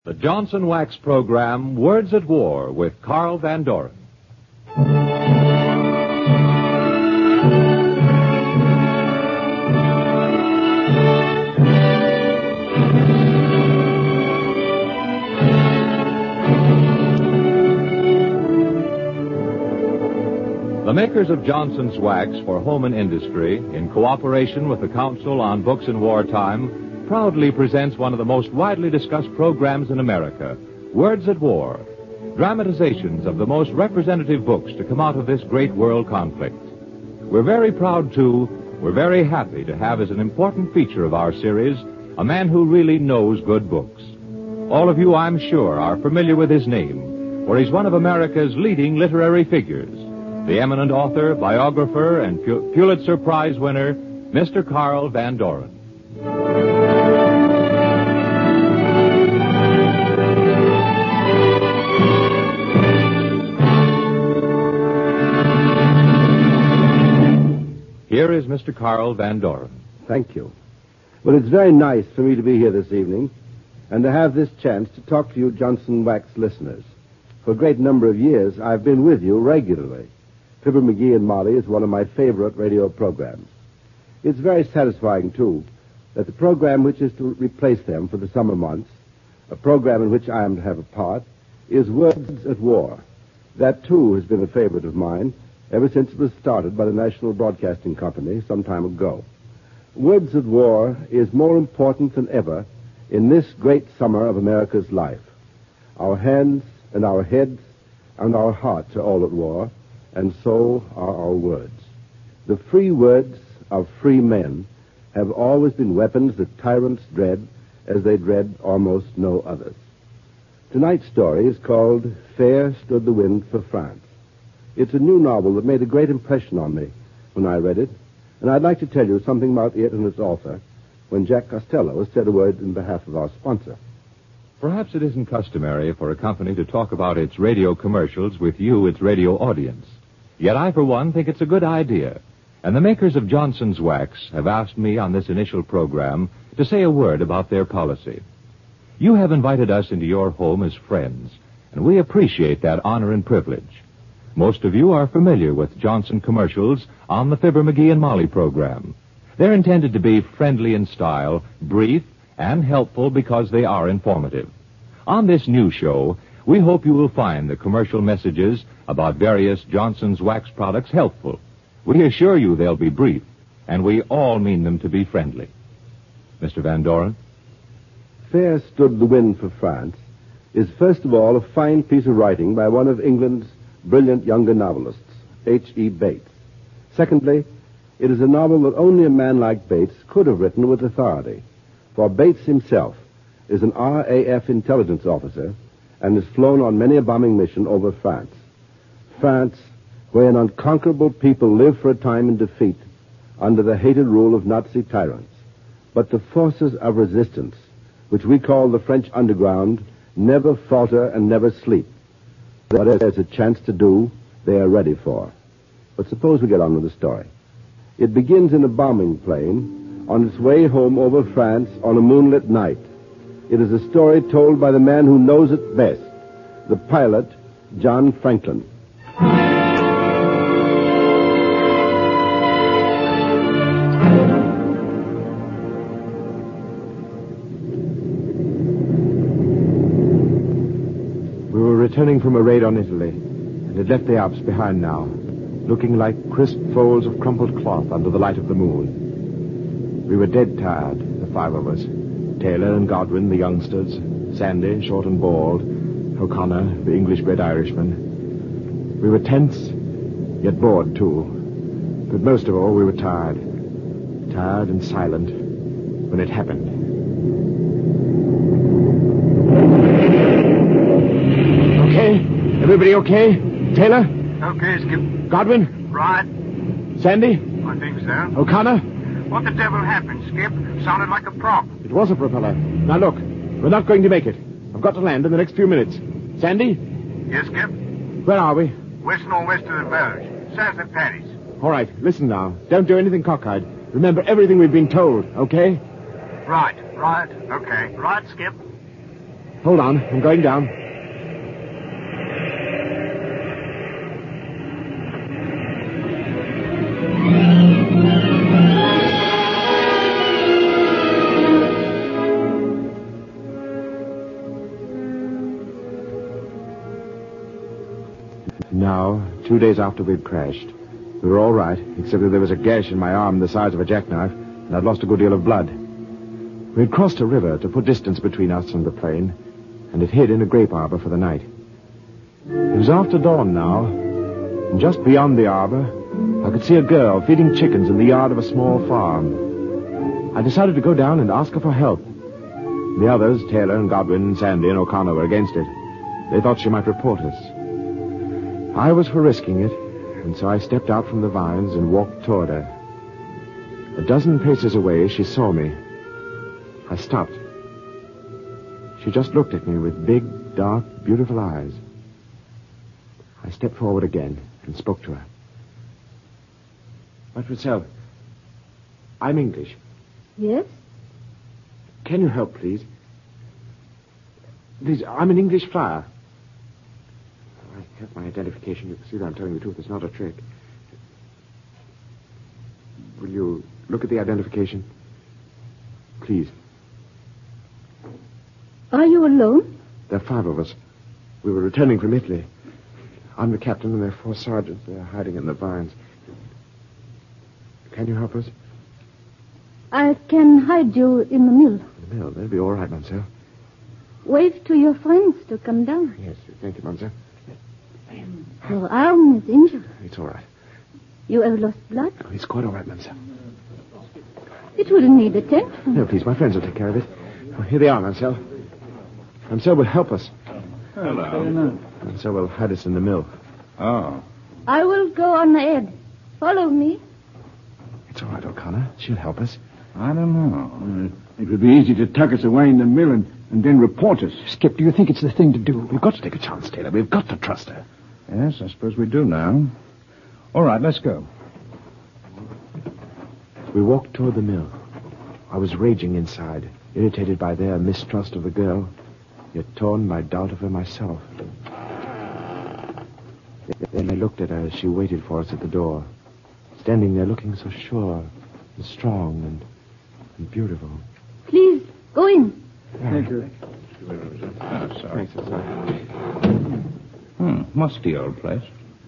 The Johnson Wax program, Words at War, with Carl Van Doren. The makers of Johnson's Wax for Home and Industry, in cooperation with the Council on Books in Wartime, proudly presents one of the most widely discussed programs in America, Words at War, dramatizations of the most representative books to come out of this great world conflict. We're very very happy to have as an important feature of our series a man who really knows good books. All of you, I'm sure, are familiar with his name, for he's one of America's leading literary figures, the eminent author, biographer, and Pulitzer Prize winner, Mr. Carl Van Doren. Here is Mr. Carl Van Doren. Thank you. Well, it's very nice for me to be here this evening and to have this chance to talk to you Johnson Wax listeners. For a great number of years, I've been with you regularly. Fibber McGee and Molly is one of my favorite radio programs. It's very satisfying, too, that the program which is to replace them for the summer months, a program in which I am to have a part, is Words at War. That, too, has been a favorite of mine ever since it was started by the National Broadcasting Company some time ago. Words at War is more important than ever in this great summer of America's life. Our hands and our heads and our hearts are all at war, and so are our words. The free words of free men have always been weapons that tyrants dread as they dread almost no others. Tonight's story is called Fair Stood the Wind for France. It's a new novel that made a great impression on me when I read it, and I'd like to tell you something about it and its author when Jack Costello has said a word in behalf of our sponsor. Perhaps it isn't customary for a company to talk about its radio commercials with you, its radio audience. Yet I, for one, think it's a good idea. And the makers of Johnson's Wax have asked me on this initial program to say a word about their policy. You have invited us into your home as friends, and we appreciate that honor and privilege. Most of you are familiar with Johnson commercials on the Fibber McGee and Molly program. They're intended to be friendly in style, brief, and helpful because they are informative. On this new show, we hope you will find the commercial messages about various Johnson's Wax products helpful. We assure you they'll be brief, and we all mean them to be friendly. Mr. Van Doren? Fair Stood the Wind for France is, first of all, a fine piece of writing by one of England's brilliant younger novelists, H.E. Bates. Secondly, it is a novel that only a man like Bates could have written with authority, for Bates himself is an RAF intelligence officer and has flown on many a bombing mission over France. France, where an unconquerable people live for a time in defeat under the hated rule of Nazi tyrants. But the forces of resistance, which we call the French underground, never falter and never sleep. Whatever there's a chance to do, they are ready for. But suppose we get on with the story. It begins in a bombing plane on its way home over France on a moonlit night. It is a story told by the man who knows it best, the pilot, John Franklin. Returning from a raid on Italy, and had left the Alps behind now, looking like crisp folds of crumpled cloth under the light of the moon. We were dead tired, the five of us. Taylor and Godwin, the youngsters, Sandy, short and bald, O'Connor, the English-bred Irishman. We were tense, yet bored, too. But most of all, we were tired. Tired and silent when it happened. Everybody okay? Taylor? Okay, Skip. Godwin? Right. Sandy? I think so. O'Connor? What the devil happened, Skip? Sounded like a prop. It was a propeller. Now look, we're not going to make it. I've got to land in the next few minutes. Sandy? Yes, Skip? Where are we? West-northwest of the Belge. South of Paris. All right, listen now. Don't do anything cockeyed. Remember everything we've been told, okay? Right. Okay. Right, Skip. Hold on. I'm going down. Now, 2 days after we'd crashed, we were all right, except that there was a gash in my arm the size of a jackknife, and I'd lost a good deal of blood. We had crossed a river to put distance between us and the plane, and it hid in a grape arbor for the night. It was after dawn now, and just beyond the arbor, I could see a girl feeding chickens in the yard of a small farm. I decided to go down and ask her for help. The others, Taylor and Godwin and Sandy and O'Connor, were against it. They thought she might report us. I was for risking it, and so I stepped out from the vines and walked toward her. A dozen paces away, she saw me. I stopped. She just looked at me with big, dark, beautiful eyes. I stepped forward again and spoke to her. Mademoiselle, I'm English. Yes? Can you help, please? Please, I'm an English flyer. I have my identification. You can see that I'm telling the truth. It's not a trick. Will you look at the identification? Please. Are you alone? There are 5 of us. We were returning from Italy. I'm the captain, and there are 4 sergeants. They're hiding in the vines. Can you help us? I can hide you in the mill. The mill. They'll be all right, mademoiselle. Wave to your friends to come down. Yes, thank you, mademoiselle. Your arm is injured. It's all right. You have lost blood. Oh, it's quite all right, mademoiselle. It will need attention. No, please, my friends will take care of it. Oh, here they are, mademoiselle. Mademoiselle will help us. Hello. Mademoiselle will hide us in the mill. Oh. I will go on ahead. Follow me. It's all right, O'Connor. She'll help us. I don't know. It would be easy to tuck us away in the mill and then report us. Skip, do you think it's the thing to do? We've got to take a chance, Taylor. We've got to trust her. Yes, I suppose we do now. All right, let's go. We walked toward the mill. I was raging inside, irritated by their mistrust of the girl, yet torn by doubt of her myself. Then I looked at her as she waited for us at the door, standing there looking so sure and strong and beautiful. Please, go in. Thank you. Sorry. Musty old place.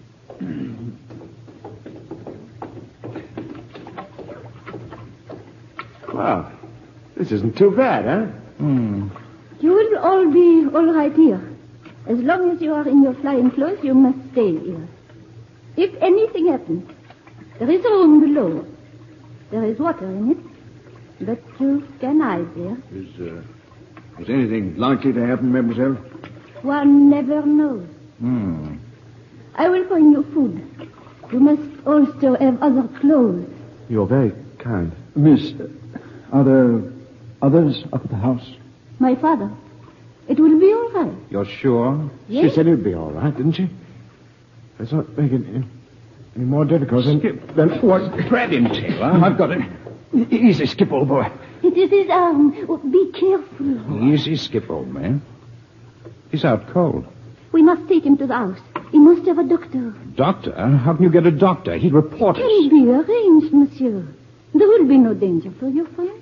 Well, this isn't too bad, huh? You will all be all right here. As long as you are in your flying clothes, you must stay here. If anything happens, there is a room below. There is water in it, but you can hide there. Is anything likely to happen, mademoiselle? One never knows. I will find you food. You must also have other clothes. You're very kind. Miss, are there others up at the house? My father. It will be all right. You're sure? Yes? She said it'd be all right, didn't she? Let's not make it any more difficult than what? Grab him, Taylor. I've got it. Easy, Skip, old boy. It is his arm. Oh, be careful. Easy, Skip, old man. He's out cold. We must take him to the house. He must have a doctor. Doctor? How can you get a doctor? He'd report us. Can be arranged, monsieur. There will be no danger for your friend.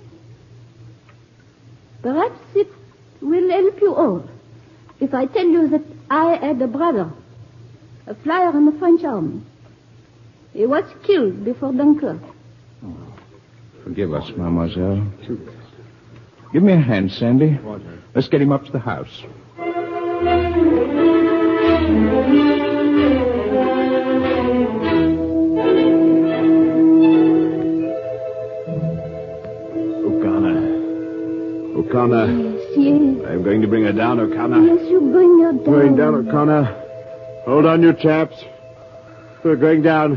Perhaps it will help you all if I tell you that I had a brother, a flyer in the French army. He was killed before Dunkirk. Forgive us, mademoiselle. Give me a hand, Sandy. Let's get him up to the house. O'Connor. Yes. I'm going to bring her down, O'Connor. Yes, you bring her down. Going down, O'Connor. Hold on, you chaps. We're going down.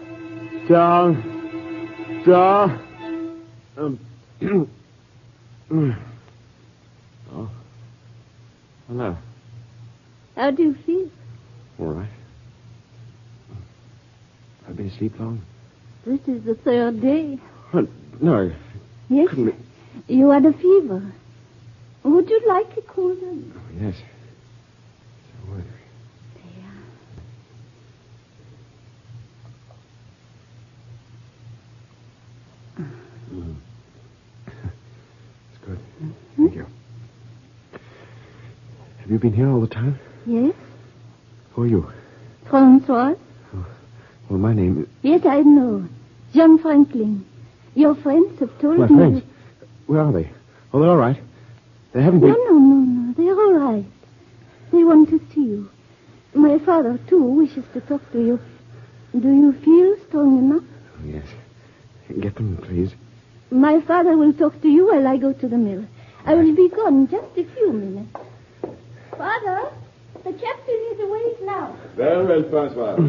Down. Down. Oh. Hello. How do you feel? All right. I've been asleep long? This is the 3rd day. Oh, no. Yes? Couldn't be. You had a fever. Would you like a cold drink? Yes. So would. It's good. Thank you. Have you been here all the time? Yes? Who are you? Francois? Well, my name is... Yes, I know. John Franklin. Your friends have told My me... friends? Where are they? Oh, they're all right. They haven't been... No. They're all right. They want to see you. My father, too, wishes to talk to you. Do you feel strong enough? Yes. Get them, please. My father will talk to you while I go to the mill. I will be gone just a few minutes. Father, the captain is awake now. Very well, Francois.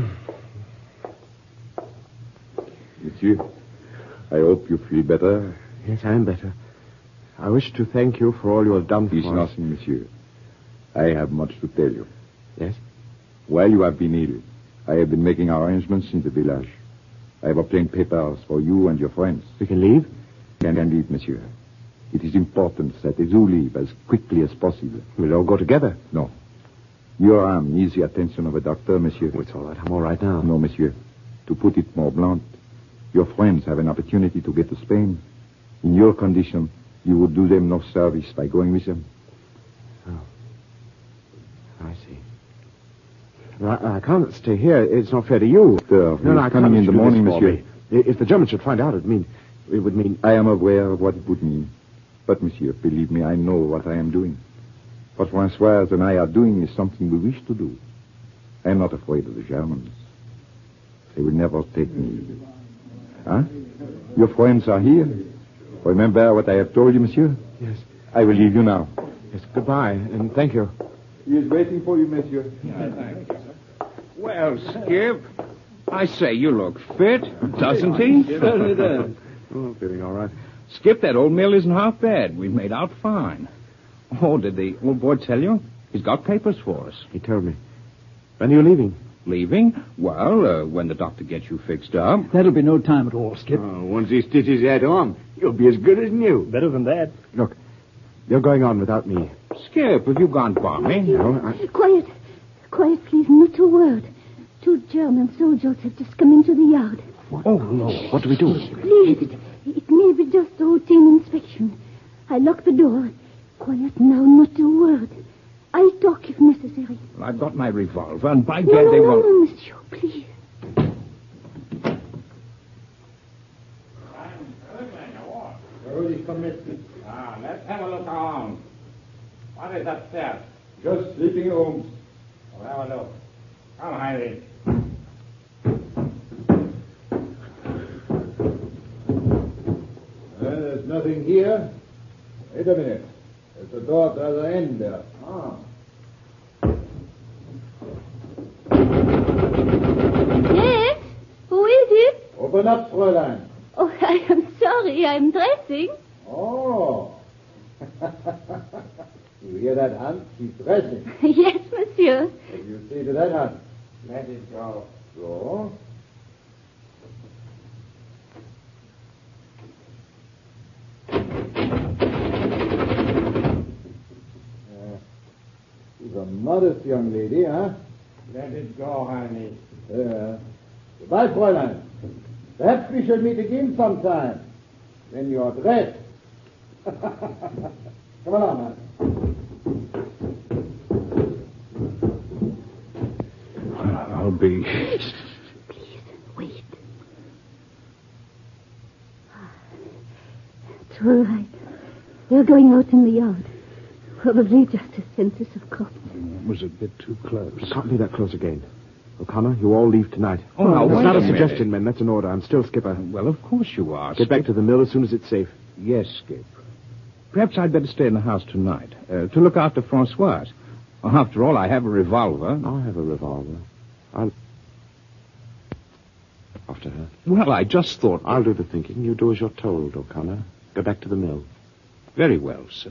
Monsieur, I hope you feel better. Yes, I am better. I wish to thank you for all you have done for It's us. nothing, monsieur. I have much to tell you. Yes? While you have been ill, I have been making arrangements in the village. I have obtained papers for you and your friends. We can leave? Can leave, monsieur. It is important that they do leave as quickly as possible. We'll all go together. No. Your arm needs the attention of a doctor, monsieur. Oh, it's all right. I'm all right now. No, monsieur. To put it more blunt, your friends have an opportunity to get to Spain. In your condition, you would do them no service by going with them. I see. Well, I can't stay here. It's not fair to you. Sir, No, I coming can't in the do this morning, for monsieur. me. If the Germans should find out, it would mean... I am aware of what it would mean. But, monsieur, believe me, I know what I am doing. What Françoise and I are doing is something we wish to do. I am not afraid of the Germans. They will never take me. Huh? Your friends are here. Remember what I have told you, monsieur? Yes. I will leave you now. Yes, goodbye, and thank you. He is waiting for you, monsieur. Well, Skip, I say you look fit, doesn't he? Certainly does. Oh, feeling all right. Skip, that old mill isn't half bad. We've made out fine. Oh, did the old boy tell you? He's got papers for us. He told me. When are you leaving? Leaving? Well, when the doctor gets you fixed up. That'll be no time at all, Skip. Once he stitches that on, you'll be as good as new. Better than that. Look, you're going on without me. Skip, have you gone balmy? No, Quiet, please. Not a word. 2 German soldiers have just come into the yard. Oh, no. What do we do? Please, it may be just a routine inspection. I lock the door. Quiet now, not a word. I'll talk if necessary. Well, I've got my revolver, and by No, God, they won't... no, monsieur, please. Let's have a look around. What is upstairs? Just sleeping rooms. We'll have a look. Come, Heinrich. There's nothing here. Wait a minute. There's a door at the other end there. Yes? Who is it? Open up, Fräulein. Oh, I am sorry. I'm dressing. Oh. You hear that, Hans? She's dressing. Yes, monsieur. What do you say to that, Hans? Let it go. So? She's a modest young lady, huh? Let it go, Heinrich. Goodbye, Fräulein. Perhaps we shall meet again sometime. When you're dressed. Come along, man. I'll be... Please, wait. It's all right. They're going out in the yard. Probably just a census of crops. It was a bit too close. We can't be that close again. O'Connor, you all leave tonight. Oh, now, That's wait not a a minute. suggestion, men. That's an order. I'm still skipper. Well, of course you are. Get back to the mill as soon as it's safe. Yes, Skip. Perhaps I'd better stay in the house tonight to look after Françoise. Well, after all, I have a revolver. I'll have a revolver. After her. Well, I just thought... I'll do the thinking. You do as you're told, O'Connor. Go back to the mill. Very well, sir.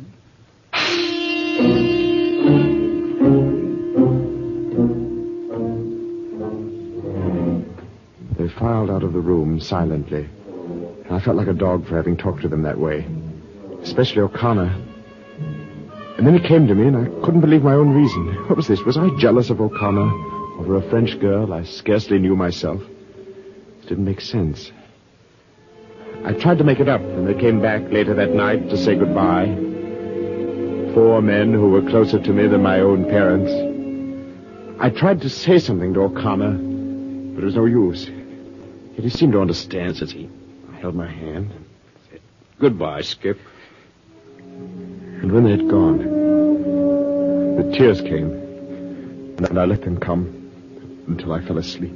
They filed out of the room silently. I felt like a dog for having talked to them that way. Especially O'Connor. And then it came to me, and I couldn't believe my own reason. What was this? Was I jealous of O'Connor over a French girl I scarcely knew myself? It didn't make sense. I tried to make it up when they came back later that night to say goodbye. 4 men who were closer to me than my own parents. I tried to say something to O'Connor, but it was no use. Yet he seemed to understand as he held my hand and said, Goodbye, Skip. And when they had gone, the tears came, and I let them come until I fell asleep.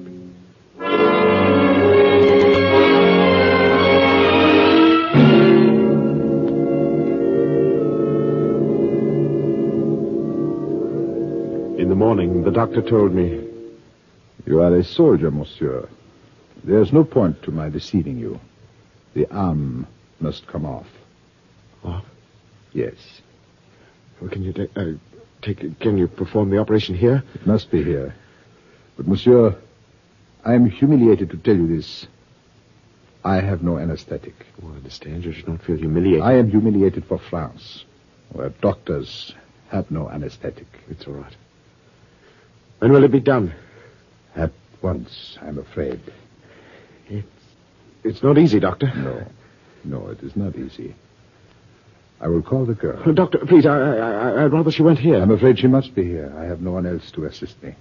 In the morning, the doctor told me, You are a soldier, monsieur. There's no point to my deceiving you. The arm must come off. Off? Yes. Well, can you perform the operation here? It must be here. But, monsieur, I am humiliated to tell you this. I have no anesthetic. Oh, I understand. You should not feel humiliated. I am humiliated for France, where doctors have no anesthetic. It's all right. When will it be done? At once, I'm afraid. It's not easy, Doctor. No, it is not easy. I will call the girl. Oh, Doctor, please, I'd rather she went here. I'm afraid she must be here. I have no one else to assist me.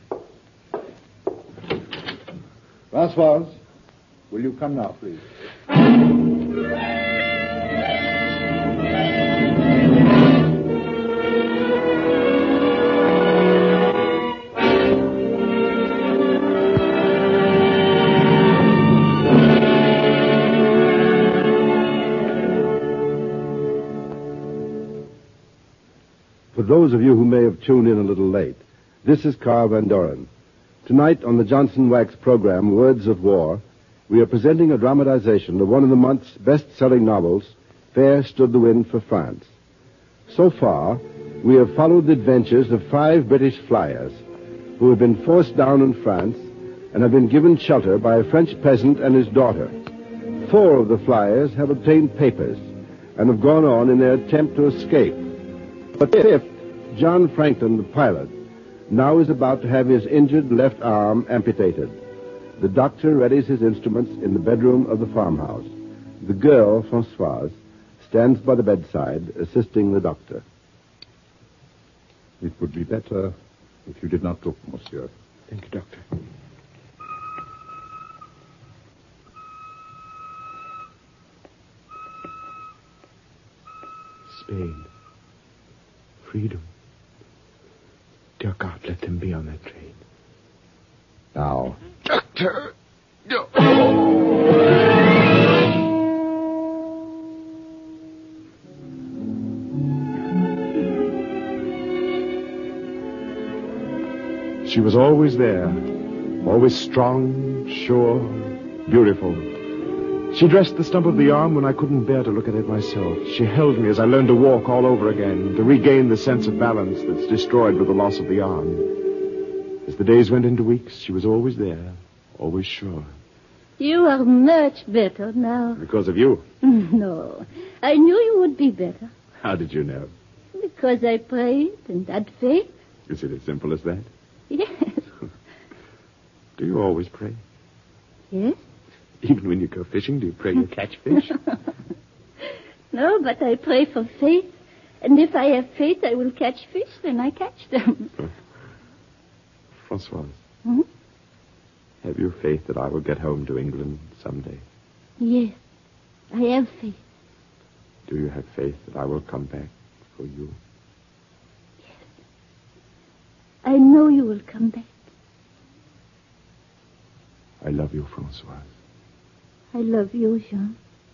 Françoise, will you come now, please? For those of you who may have tuned in a little late, this is Carl Van Doren. Tonight on the Johnson Wax program, Words of War, we are presenting a dramatization of one of the month's best-selling novels, Fair Stood the Wind for France. So far, we have followed the adventures of 5 British flyers who have been forced down in France and have been given shelter by a French peasant and his daughter. 4 of the flyers have obtained papers and have gone on in their attempt to escape. But the 5th, John Franklin, the pilot, now is about to have his injured left arm amputated. The doctor readies his instruments in the bedroom of the farmhouse. The girl, Françoise, stands by the bedside, assisting the doctor. It would be better if you did not look, monsieur. Thank you, Doctor. Spain. Freedom. Dear God, let them be on that train. Now, Doctor! She was always there. Always strong, sure, beautiful. She dressed the stump of the arm when I couldn't bear to look at it myself. She held me as I learned to walk all over again, to regain the sense of balance that's destroyed with the loss of the arm. As the days went into weeks, she was always there, always sure. You are much better now. Because of you. No, I knew you would be better. How did you know? Because I prayed and had faith. Is it as simple as that? Yes. Do you always pray? Yes? Even when you go fishing, do you pray you catch fish? No, but I pray for faith. And if I have faith, I will catch fish, then I catch them. Françoise, Hmm? have you faith that I will get home to England someday? Yes, I have faith. Do you have faith that I will come back for you? I know you will come back. I love you, Françoise. I love you, Jean.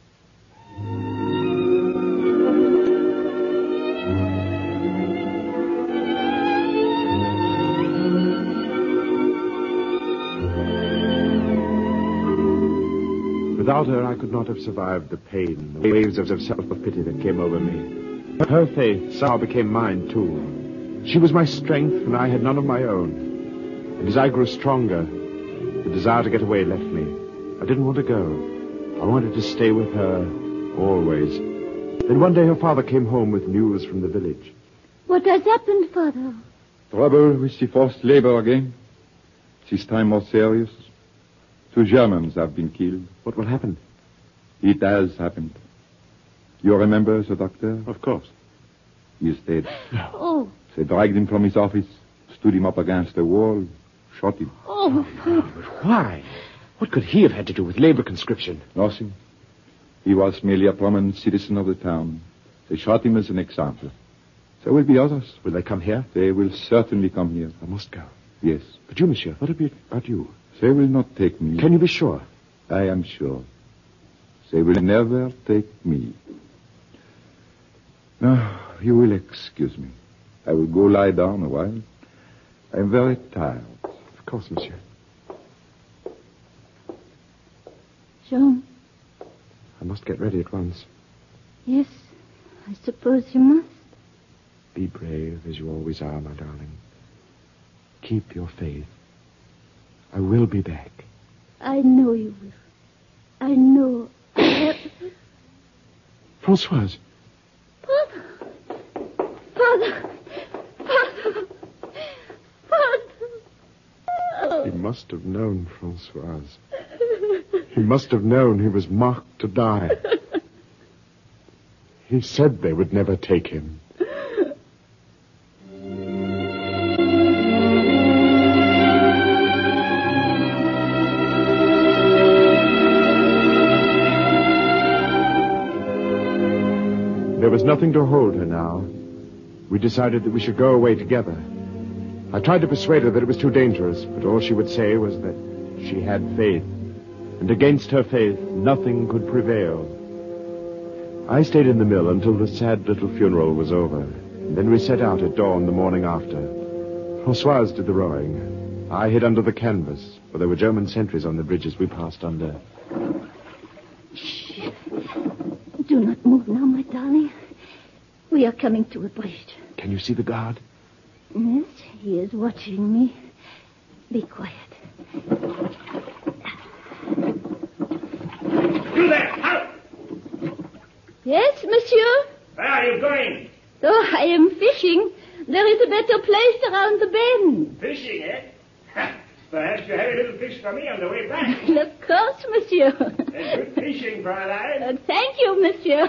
Without her, I could not have survived the pain, the waves of self-pity that came over me. Her faith somehow became mine, too. She was my strength, and I had none of my own. And as I grew stronger, the desire to get away left me. I didn't want to go. I wanted to stay with her, always. Then one day her father came home with news from the village. What has happened, Father? Trouble with the forced labor again. This time more serious. 2 Germans have been killed. What will happen? It has happened. You remember the doctor? Of course. He is dead. Oh, They dragged him from his office, stood him up against the wall, shot him. oh, Father. Why? What could he have had to do with labor conscription? Nothing. He was merely a prominent citizen of the town. They shot him as an example. There will be others. Will they come here? They will certainly come here. I must go. Yes. But you, monsieur, what about you? They will not take me. Can you be sure? I am sure. They will never take me. Now, you will excuse me. I will go lie down a while. I am very tired. Of course, monsieur. Jean. I must get ready at once. Yes, I suppose you must. Be brave as you always are, my darling. Keep your faith. I will be back. I know you will. I know. Francoise. Father. Father. Father. Father. He must have known, Francoise. He must have known he was marked to die. He said they would never take him. There was nothing to hold her now. We decided that we should go away together. I tried to persuade her that it was too dangerous, but all she would say was that she had faith, and against her faith, nothing could prevail. I stayed in the mill until the sad little funeral was over, and then we set out at dawn the morning after. Françoise did the rowing. I hid under the canvas, for there were German sentries on the bridges we passed under. Shh. Do not move now, my darling. We are coming to a bridge. Can you see the guard? Yes, he is watching me. Be quiet. You there! Halt! Yes, monsieur? Where are you going? Oh, I am fishing. There is a better place around the bend. Fishing, eh? Ha, perhaps you have a little fish for me on the way back. Of course, monsieur. Good fishing, Fräulein. Thank you, monsieur.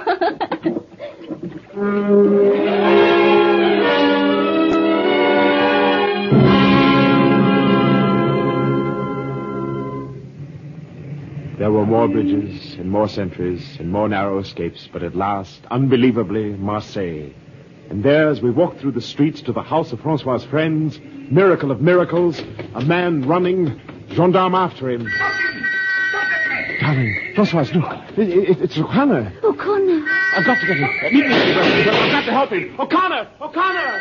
There were more bridges and more sentries and more narrow escapes, but at last, unbelievably, Marseille. And there, as we walked through the streets to the house of Francois' friends, miracle of miracles, a man running, gendarme after him. Darling, Francois, look. It's O'Connor. O'Connor. I've got to get him. Meet me. I've got to help him. O'Connor! O'Connor!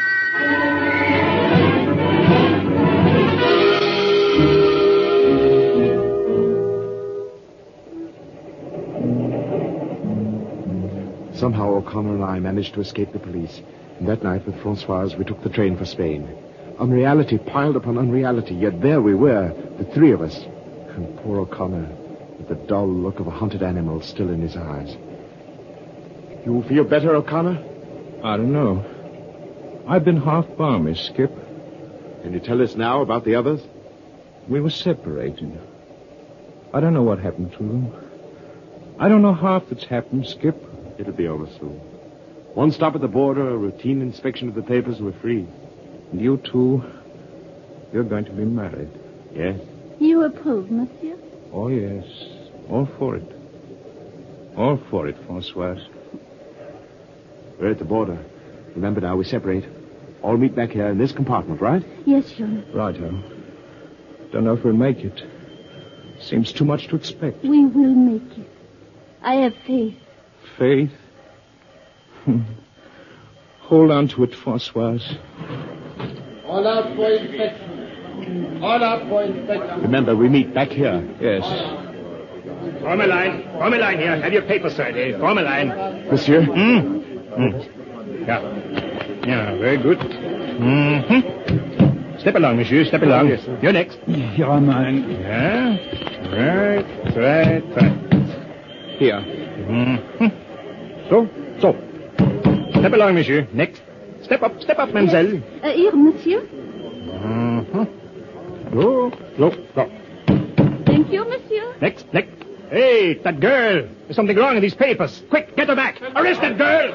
Somehow O'Connor and I managed to escape the police. And that night with Françoise, we took the train for Spain. Unreality piled upon unreality, yet there we were, the three of us. And poor O'Connor, with the dull look of a hunted animal still in his eyes. You feel better, O'Connor? I don't know. I've been half balmy, Skip. Can you tell us now about the others? We were separated. I don't know what happened to them. I don't know half that's happened, Skip. It'll be over soon. One stop at the border, a routine inspection of the papers, and we're free. And you two, you're going to be married. Yes. You approve, monsieur? Oh, yes. All for it. All for it, Françoise. We're at the border. Remember now, we separate. All meet back here in this compartment, right? Yes, Jean. Righto. Don't know if we'll make it. Seems too much to expect. We will make it. I have faith. Faith? Hold on to it, Françoise. All out for inspection. All out for inspection. Remember, we meet back here. Yes. Form a line. Form a line here. Have your paper, sir. Form a line. Monsieur? Yeah. Yeah, very good. Step along, monsieur. Step along. Yes, sir. You're next. Here are mine. Yeah. Right. Here. So. Step along, monsieur. Next. Step up, mademoiselle. Here, monsieur. Go. Thank you, monsieur. Next. Hey, that girl. There's something wrong in these papers. Quick, get her back. Arrest that girl.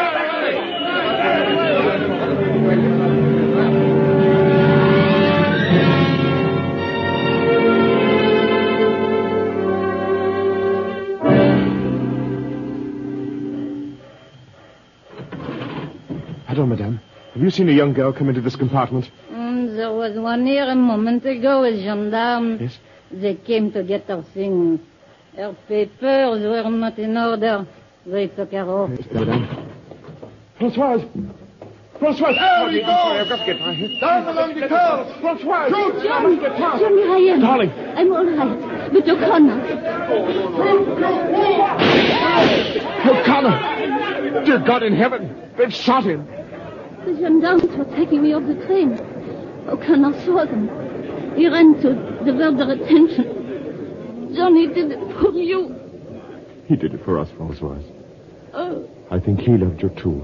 Pardon, madame. Have you seen a young girl come into this compartment? There was one here a moment ago, a gendarme. Yes? They came to get her things. Her papers were not in order. They took her off. Yes, madame. Françoise! There he goes! Down along the curls! Françoise! Shoot! Johnny Ryan. Darling! I'm all right. But O'Connor. O'Connor! Dear God in heaven! They've shot him! The gendarmes were taking me off the train. O'Connor saw them. He ran to divert their attention. Johnny did it for you. He did it for us, Françoise. Oh. I think he loved you too.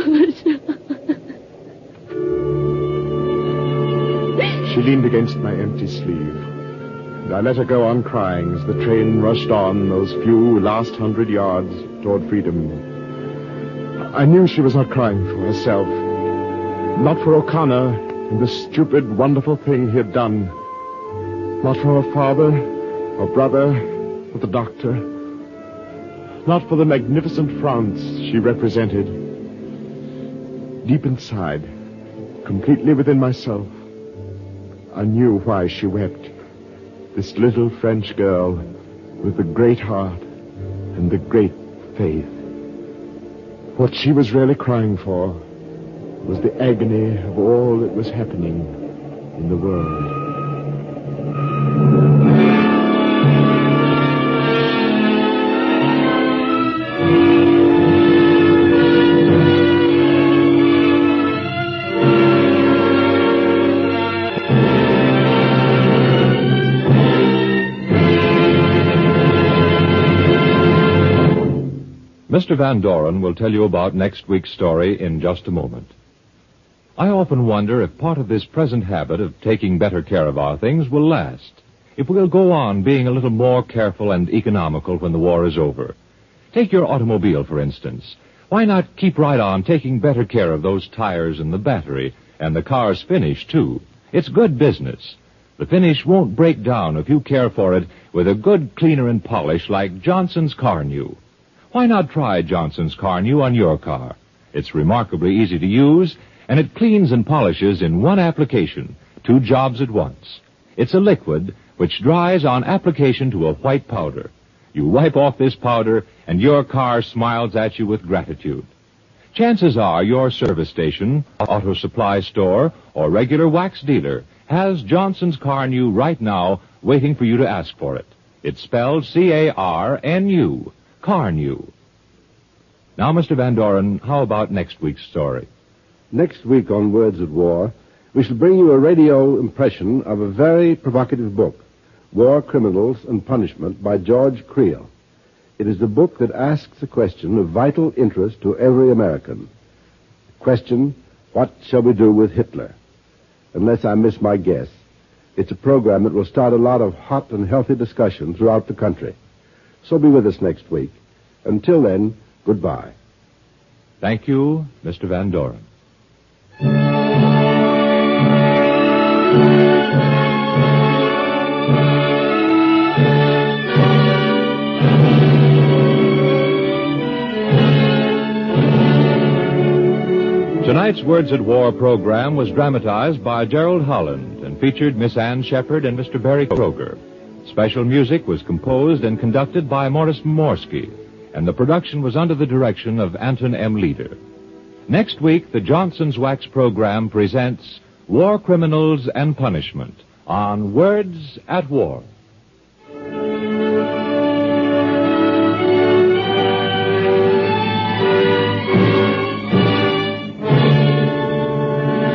She leaned against my empty sleeve, and I let her go on crying as the train rushed on those few last 100 yards toward freedom. I knew she was not crying for herself, not for O'Connor and the stupid, wonderful thing he had done, not for her father or brother or the doctor, not for the magnificent France she represented. Deep inside, completely within myself, I knew why she wept. This little French girl with the great heart and the great faith. What she was really crying for was the agony of all that was happening in the world. Mr. Van Doren will tell you about next week's story in just a moment. I often wonder if part of this present habit of taking better care of our things will last, if we'll go on being a little more careful and economical when the war is over. Take your automobile, for instance. Why not keep right on taking better care of those tires and the battery, and the car's finish, too? It's good business. The finish won't break down if you care for it with a good cleaner and polish like Johnson's Car New. Why not try Johnson's Car New on your car? It's remarkably easy to use, and it cleans and polishes in one application, 2 jobs at once. It's a liquid which dries on application to a white powder. You wipe off this powder, and your car smiles at you with gratitude. Chances are your service station, auto supply store, or regular wax dealer has Johnson's Car New right now waiting for you to ask for it. It's spelled C-A-R-N-U. Car New. Now, Mr. Van Doren, how about next week's story? Next week on Words at War, we shall bring you a radio impression of a very provocative book, War Criminals and Punishment by George Creel. It is a book that asks a question of vital interest to every American. The question, what shall we do with Hitler? Unless I miss my guess, it's a program that will start a lot of hot and healthy discussion throughout the country. So be with us next week. Until then, goodbye. Thank you, Mr. Van Doren. Tonight's Words at War program was dramatized by Gerald Holland and featured Miss Ann Shepard and Mr. Barry Kroger. Special music was composed and conducted by Morris Morsky, and the production was under the direction of Anton M. Leader. Next week, the Johnson's Wax program presents War Criminals and Punishment on Words at War.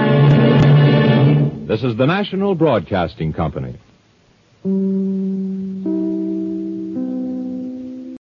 This is the National Broadcasting Company.